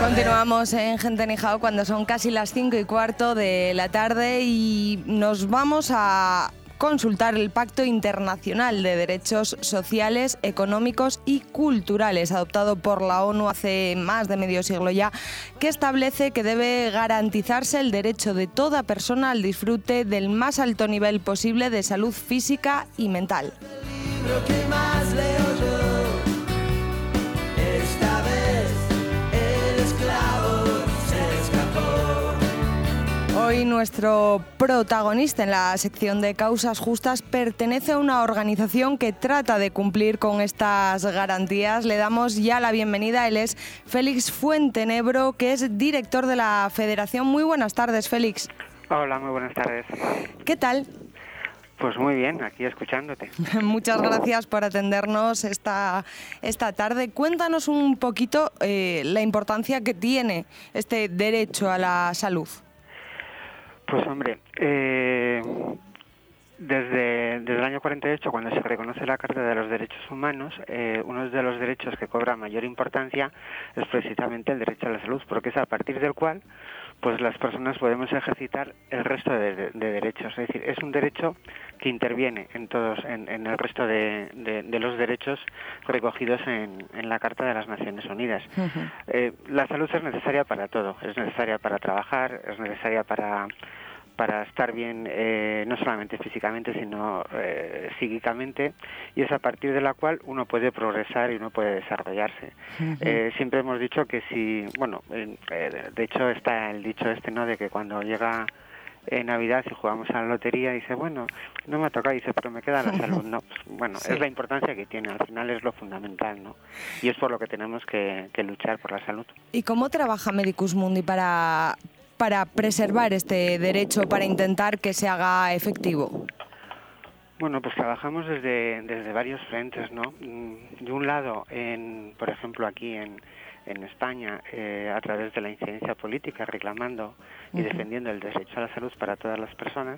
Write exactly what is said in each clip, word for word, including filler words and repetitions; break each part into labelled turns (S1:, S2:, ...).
S1: Continuamos en Gente Nijao cuando son casi las cinco y cuarto de la tarde y nos vamos a consultar el Pacto Internacional de Derechos Sociales, Económicos y Culturales, adoptado por la ONU hace más de medio siglo ya, que establece que debe garantizarse el derecho de toda persona al disfrute del más alto nivel posible de salud física y mental.
S2: El libro que más leo yo, esta vez el esclavo se escapó.
S1: Hoy nuestro protagonista en la sección de Causas Justas pertenece a una organización que trata de cumplir con estas garantías. Le damos ya la bienvenida. Él es Félix Fuentenebro, que es director de la Federación. Muy buenas tardes, Félix.
S3: Hola, muy buenas tardes.
S1: ¿Qué tal?
S3: Pues muy bien, aquí escuchándote.
S1: Muchas gracias por atendernos esta, esta tarde. Cuéntanos un poquito eh, la importancia que tiene este derecho a la salud.
S3: Pues hombre, eh, desde, desde el año cuarenta y ocho, cuando se reconoce la Carta de los Derechos Humanos, eh, uno de los derechos que cobra mayor importancia es precisamente el derecho a la salud, porque es a partir del cual pues las personas podemos ejercitar el resto de, de, de derechos. Es decir, es un derecho que interviene en todos, en, en el resto de, de, de los derechos recogidos en, en la Carta de las Naciones Unidas. Uh-huh. Eh, la salud es necesaria para todo. Es necesaria para trabajar, es necesaria para para estar bien, eh, no solamente físicamente, sino eh, psíquicamente, y es a partir de la cual uno puede progresar y uno puede desarrollarse. Uh-huh. Eh, siempre hemos dicho que si, bueno, eh, de hecho está el dicho este, ¿no?, de que cuando llega eh, Navidad y jugamos a la lotería, dice, bueno, no me ha tocado, dice, pero me queda la salud, ¿no? Pues, bueno, sí. Es la importancia que tiene, al final es lo fundamental, ¿no? Y es por lo que tenemos que, que luchar por la salud.
S1: ¿Y cómo trabaja Medicus Mundi para... para preservar este derecho, para intentar que se haga efectivo?
S3: Bueno, pues trabajamos desde, desde varios frentes, ¿no? De un lado, en, por ejemplo, aquí en, en España, eh, a través de la incidencia política, reclamando y uh-huh. defendiendo el derecho a la salud para todas las personas.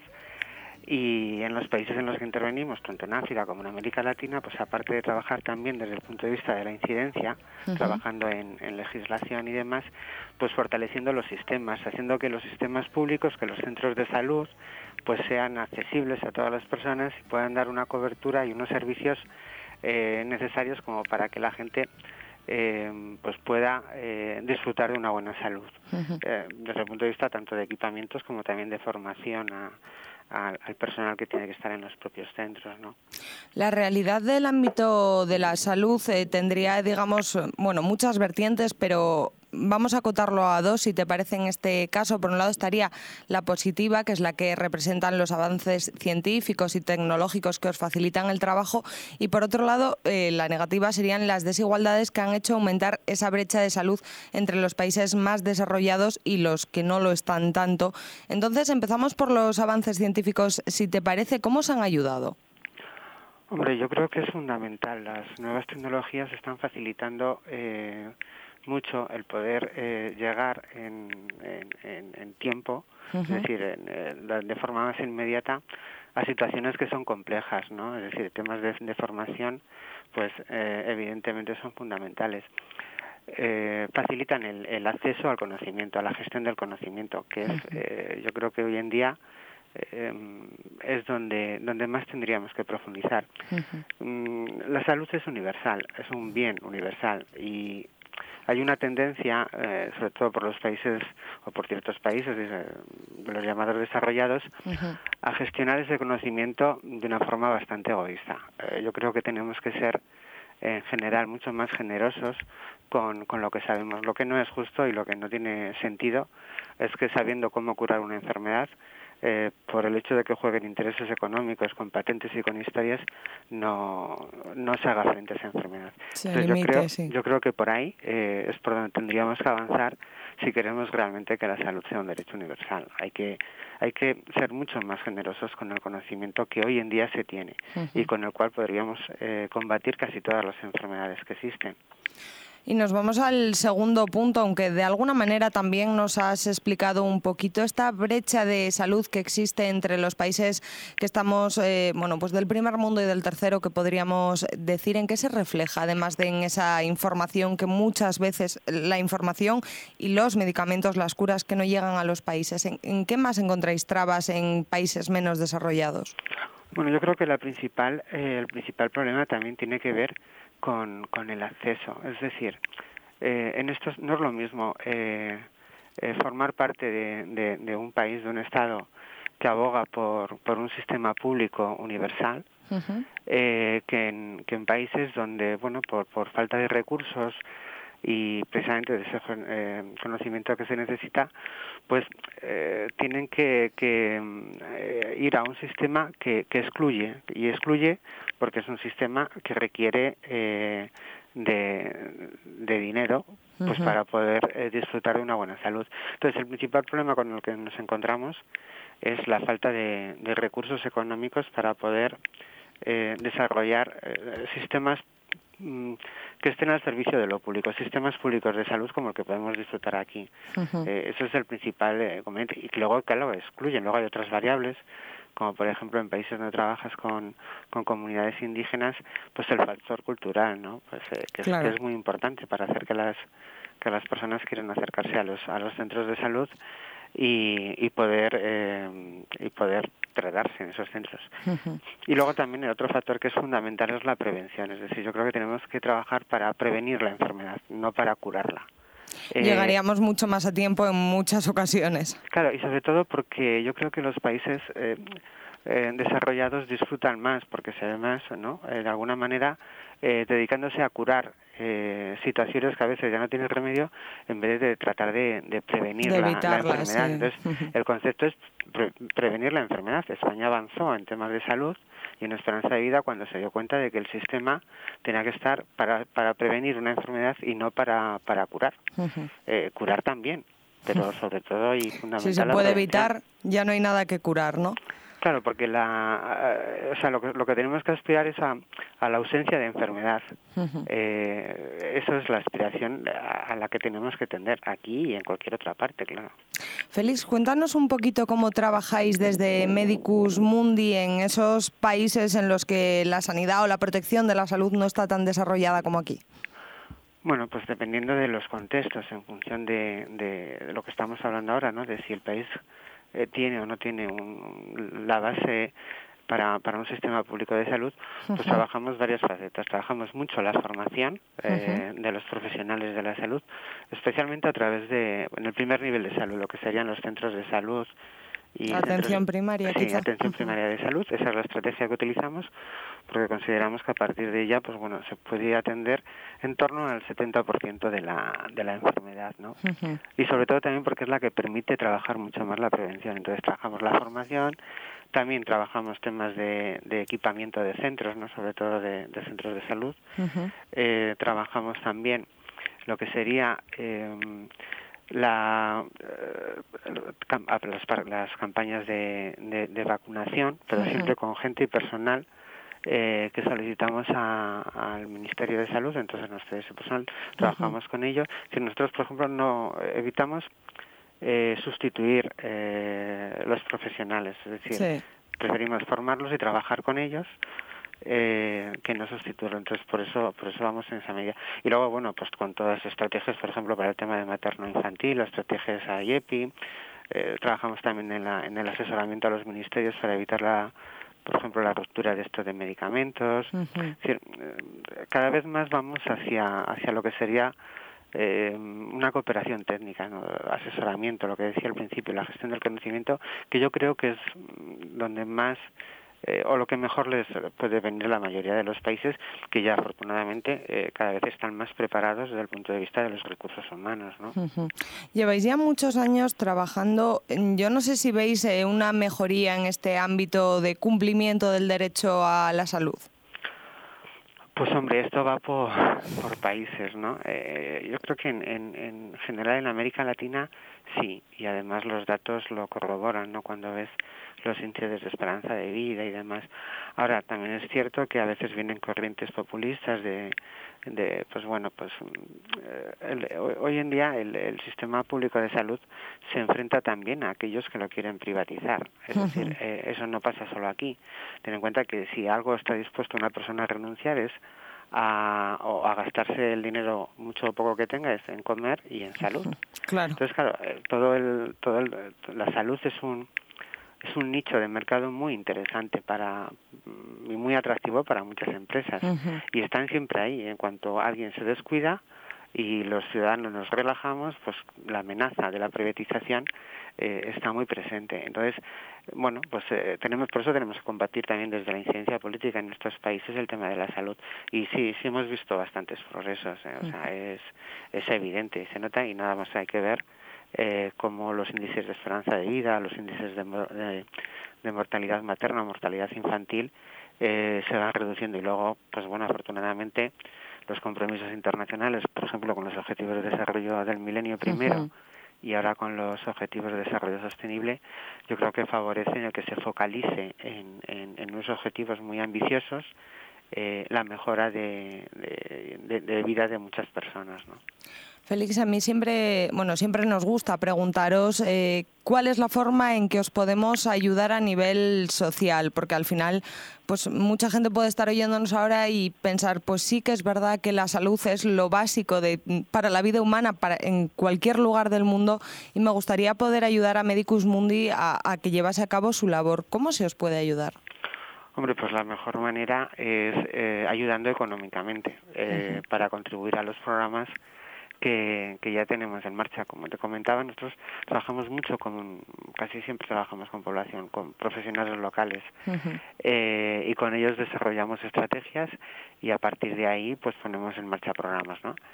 S3: Y en los países en los que intervenimos, tanto en África como en América Latina, pues aparte de trabajar también desde el punto de vista de la incidencia, uh-huh. trabajando en, en legislación y demás, pues fortaleciendo los sistemas, haciendo que los sistemas públicos, que los centros de salud, pues sean accesibles a todas las personas y puedan dar una cobertura y unos servicios eh, necesarios como para que la gente eh, pues pueda eh, disfrutar de una buena salud, uh-huh. eh, desde el punto de vista tanto de equipamientos como también de formación a Al, al personal que tiene que estar en los propios centros, ¿no?
S1: La realidad del ámbito de la salud eh, tendría, digamos, bueno, muchas vertientes, pero vamos a acotarlo a dos, si te parece, en este caso. Por un lado estaría la positiva, que es la que representan los avances científicos y tecnológicos que os facilitan el trabajo, y por otro lado, eh, la negativa serían las desigualdades que han hecho aumentar esa brecha de salud entre los países más desarrollados y los que no lo están tanto. Entonces, empezamos por los avances científicos, si te parece. ¿Cómo os han ayudado?
S3: Hombre, yo creo que es fundamental. Las nuevas tecnologías están facilitando eh, mucho el poder eh, llegar en, en, en, en tiempo, uh-huh. es decir, en, en, de forma más inmediata, a situaciones que son complejas, ¿no? Es decir, temas de, de formación, pues eh, evidentemente son fundamentales. Eh, facilitan el, el acceso al conocimiento, a la gestión del conocimiento, que es, eh, yo creo que hoy en día eh, es donde donde más tendríamos que profundizar. Uh-huh. Mm, la salud es universal, es un bien universal, y hay una tendencia, eh, sobre todo por los países o por ciertos países de, de los llamados desarrollados, uh-huh. a gestionar ese conocimiento de una forma bastante egoísta. Eh, yo creo que tenemos que ser en general mucho más generosos con, con lo que sabemos. Lo que no es justo y lo que no tiene sentido es que, sabiendo cómo curar una enfermedad, eh, por el hecho de que jueguen intereses económicos con patentes y con historias, no, no se haga frente a esa enfermedad. Entonces, limite, yo, creo, sí. yo creo que por ahí eh, es por donde tendríamos que avanzar si queremos realmente que la salud sea un derecho universal. Hay que hay que ser mucho más generosos con el conocimiento que hoy en día se tiene uh-huh. y con el cual podríamos eh, combatir casi todas las enfermedades que existen.
S1: Y nos vamos al segundo punto, aunque de alguna manera también nos has explicado un poquito esta brecha de salud que existe entre los países que estamos, eh, bueno, pues del primer mundo y del tercero, que podríamos decir. ¿En qué se refleja, además de en esa información que muchas veces, la información y los medicamentos, las curas que no llegan a los países? ¿En, en qué más encontráis trabas en países menos desarrollados?
S3: Bueno, yo creo que la principal, eh, el principal problema también tiene que ver con, con el acceso. Es decir, eh, en esto no es lo mismo eh, eh, formar parte de, de, de un país, de un Estado que aboga por, por un sistema público universal, uh-huh. eh, que, en, que en países donde, bueno, por, por falta de recursos y precisamente de ese eh, conocimiento que se necesita, pues eh, tienen que, que eh, ir a un sistema que, que excluye, y excluye porque es un sistema que requiere eh, de, de dinero pues uh-huh. para poder eh, disfrutar de una buena salud. Entonces, el principal problema con el que nos encontramos es la falta de, de recursos económicos para poder eh, desarrollar eh, sistemas que estén al servicio de lo público, sistemas públicos de salud como el que podemos disfrutar aquí. Uh-huh. Eh, eso es el principal eh, componente. Y luego, claro, excluyen. Luego hay otras variables, como por ejemplo en países donde trabajas con, con comunidades indígenas, pues el factor cultural, ¿no? Pues eh, que, claro. es, que es muy importante para hacer que las que las personas quieran acercarse a los a los centros de salud y, y poder eh, y poder tratarse en esos centros. Uh-huh. Y luego también el otro factor que es fundamental es la prevención. Es decir, yo creo que tenemos que trabajar para prevenir la enfermedad, no para curarla.
S1: Llegaríamos eh, mucho más a tiempo en muchas ocasiones.
S3: Claro, y sobre todo porque yo creo que los países eh, eh, desarrollados disfrutan más, porque se ve más, ¿no? Eh, de alguna manera, eh, dedicándose a curar eh, situaciones que a veces ya no tienen remedio, en vez de tratar de, de prevenir
S1: de
S3: la,
S1: evitarla,
S3: la enfermedad.
S1: Sí.
S3: Entonces,
S1: Uh-huh.
S3: el concepto es pre- prevenir la enfermedad. España avanzó en temas de salud y en esperanza de vida cuando se dio cuenta de que el sistema tenía que estar para, para prevenir una enfermedad y no para, para curar. Uh-huh. Eh, curar también, pero sobre todo y fundamental.
S1: Si se puede evitar, ya no hay nada que curar, ¿no?
S3: Claro, porque la, o sea, lo que, lo que tenemos que aspirar es a, a la ausencia de enfermedad. Uh-huh. Eh, eso es la aspiración a, a la que tenemos que tender aquí y en cualquier otra parte, claro.
S1: Félix, cuéntanos un poquito cómo trabajáis desde Medicus Mundi en esos países en los que la sanidad o la protección de la salud no está tan desarrollada como aquí.
S3: Bueno, pues dependiendo de los contextos, en función de, de lo que estamos hablando ahora, ¿no? De si el país eh, tiene o no tiene un, la base para, para un sistema público de salud, pues uh-huh. trabajamos varias facetas. Trabajamos mucho la formación eh, uh-huh. de los profesionales de la salud, especialmente a través de, en el primer nivel de salud, lo que serían los centros de salud. Y
S1: atención
S3: centros,
S1: primaria,
S3: sí,
S1: quizá.
S3: atención primaria de salud, esa es la estrategia que utilizamos, porque consideramos que a partir de ella, pues bueno, se puede atender en torno al setenta por ciento de la de la enfermedad, ¿no? Uh-huh. Y sobre todo también porque es la que permite trabajar mucho más la prevención. Entonces trabajamos la formación, también trabajamos temas de, de equipamiento de centros, ¿no? Sobre todo de, de centros de salud. Uh-huh. Eh, trabajamos también lo que sería eh, La, eh, las, las campañas de, de, de vacunación, pero uh-huh. siempre con gente y personal eh, que solicitamos a, al Ministerio de Salud. Entonces nuestro personal trabajamos uh-huh. con ellos. Si nosotros, por ejemplo, no evitamos eh, sustituir eh, los profesionales, es decir, sí. preferimos formarlos y trabajar con ellos. Eh, que no sustituirlo, entonces por eso por eso vamos en esa medida. Y luego, bueno, pues con todas las estrategias, por ejemplo, para el tema de materno-infantil, las estrategias a I E P I, eh, trabajamos también en, la, en el asesoramiento a los ministerios para evitar, la, por ejemplo, la ruptura de esto de medicamentos. Uh-huh. Es decir, eh, cada vez más vamos hacia, hacia lo que sería eh, una cooperación técnica, ¿no? Asesoramiento, lo que decía al principio, la gestión del conocimiento, que yo creo que es donde más Eh, o lo que mejor les puede venir a la mayoría de los países que ya afortunadamente eh, cada vez están más preparados desde el punto de vista de los recursos humanos, ¿no?
S1: Uh-huh. Lleváis ya muchos años trabajando. Yo no sé si veis eh, una mejoría en este ámbito de cumplimiento del derecho a la salud.
S3: Pues hombre, esto va por, por países, ¿no? Eh, yo creo que en, en, en general en América Latina sí, y además los datos lo corroboran, ¿no? Cuando ves los índices de esperanza de vida y demás. Ahora, también es cierto que a veces vienen corrientes populistas de, de pues bueno, pues eh, el, hoy en día el, el sistema público de salud se enfrenta también a aquellos que lo quieren privatizar. Es uh-huh. decir, eh, eso no pasa solo aquí. Ten en cuenta que si algo está dispuesto una persona a renunciar es a, o a gastarse el dinero mucho o poco que tenga es en comer y en salud.
S1: Claro.
S3: Entonces, claro, todo el, todo el, la salud es un es un nicho de mercado muy interesante para y muy atractivo para muchas empresas uh-huh. y están siempre ahí. En cuanto alguien se descuida y los ciudadanos nos relajamos, pues la amenaza de la privatización eh, está muy presente. Entonces, bueno, pues eh, tenemos por eso tenemos que combatir también desde la incidencia política en estos países el tema de la salud. Y sí, sí hemos visto bastantes progresos, eh, o sea, es es evidente, se nota y nada más hay que ver eh, como los índices de esperanza de vida, los índices de, de, de mortalidad materna, mortalidad infantil eh, se van reduciendo y luego, pues bueno, afortunadamente los compromisos internacionales, por ejemplo, con los objetivos de desarrollo del milenio primero uh-huh. y ahora con los objetivos de desarrollo sostenible, yo creo que favorecen el que se focalice en, en, en unos objetivos muy ambiciosos eh, la mejora de, de, de, de vida de muchas personas, ¿no?
S1: Félix, a mí siempre, bueno, siempre nos gusta preguntaros eh, cuál es la forma en que os podemos ayudar a nivel social, porque al final, pues mucha gente puede estar oyéndonos ahora y pensar, pues sí que es verdad que la salud es lo básico de, para la vida humana para, en cualquier lugar del mundo, y me gustaría poder ayudar a Medicus Mundi a, a que llevase a cabo su labor. ¿Cómo se os puede ayudar?
S3: Hombre, pues la mejor manera es eh, ayudando económicamente eh, uh-huh. para contribuir a los programas Que, que ya tenemos en marcha. Como te comentaba, nosotros trabajamos mucho con, casi siempre trabajamos con población, con profesionales locales uh-huh. eh, y con ellos desarrollamos estrategias y a partir de ahí pues ponemos en marcha programas, ¿no?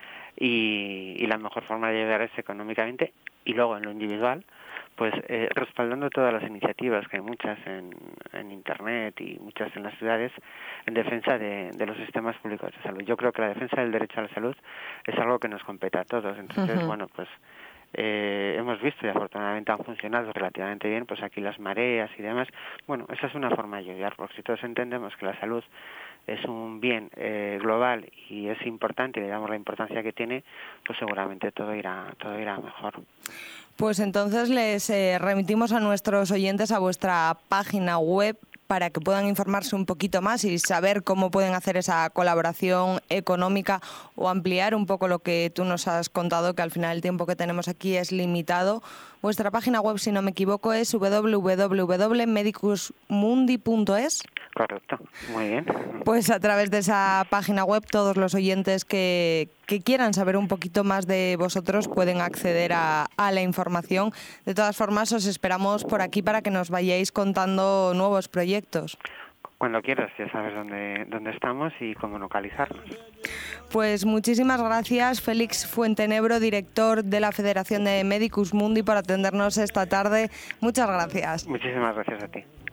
S3: Y, y la mejor forma de ayudar es económicamente y luego en lo individual pues eh, respaldando todas las iniciativas, que hay muchas en, en Internet y muchas en las ciudades, en defensa de, de los sistemas públicos de salud. Yo creo que la defensa del derecho a la salud es algo que nos compete a todos. Entonces, uh-huh. bueno, pues eh, hemos visto y afortunadamente han funcionado relativamente bien, pues aquí las mareas y demás. Bueno, esa es una forma de ayudar, porque si todos entendemos que la salud es un bien eh, global y es importante y le damos la importancia que tiene, pues seguramente todo irá, todo irá mejor.
S1: Pues entonces les eh, remitimos a nuestros oyentes a vuestra página web para que puedan informarse un poquito más y saber cómo pueden hacer esa colaboración económica o ampliar un poco lo que tú nos has contado, que al final el tiempo que tenemos aquí es limitado. Vuestra página web, si no me equivoco, es doble u doble u doble u punto medicus mundi punto es.
S3: Correcto, muy bien.
S1: Pues a través de esa página web todos los oyentes que, que quieran saber un poquito más de vosotros pueden acceder a, a la información. De todas formas, os esperamos por aquí para que nos vayáis contando nuevos proyectos.
S3: Cuando quieras, ya sabes dónde, dónde estamos y cómo localizarnos.
S1: Pues muchísimas gracias, Félix Fuentenebro, director de la Federación de Medicus Mundi, por atendernos esta tarde. Muchas gracias.
S3: Muchísimas gracias a ti.